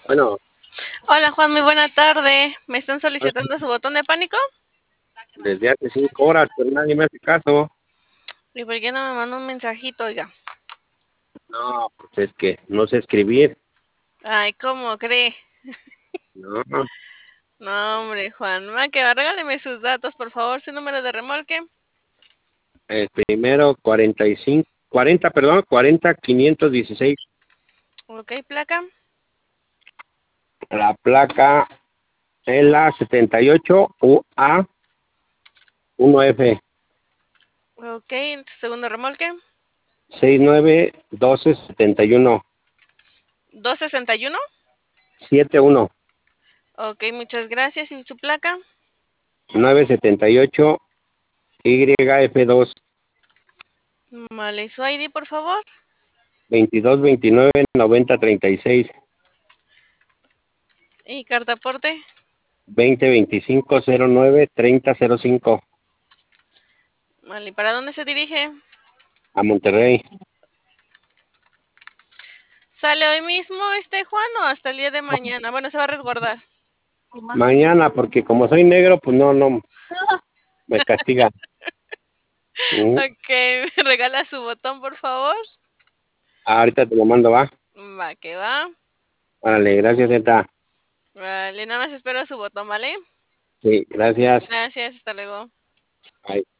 Bueno, Hola Juan, muy buena tarde. ¿Me están solicitando su botón de pánico? desde hace 5 horas, pero nadie me hace caso. ¿Y por qué no me mandó un mensajito, oiga? No, pues es que no sé escribir. Ay, ¿cómo cree? No, No, hombre, Juan, que va, regáleme sus datos, por favor, su número de remolque. el primero 45, 40, perdón, 40, 516. Ok, placa. La placa es la 78 UA 1F Ok, segundo remolque. 691271 261. 71 Ok, muchas gracias. ¿Y su placa? 978 YF2 Vale, ¿y su ID, por favor? 22 29 90 36 ¿Y cartaporte? 20 25 09 30 05 Vale, ¿y para dónde se dirige? a Monterrey. ¿Sale hoy mismo este Juan o hasta el día de mañana? Bueno, se va a resguardar. Mañana, porque como soy negro, pues no, me castigan. Mm, Ok, ¿me regala su botón, por favor? ahorita te lo mando, va. Va, que va. Órale, gracias, Zeta. Vale, nada más espero su botón, ¿vale? Sí, gracias. Gracias, hasta luego. Bye.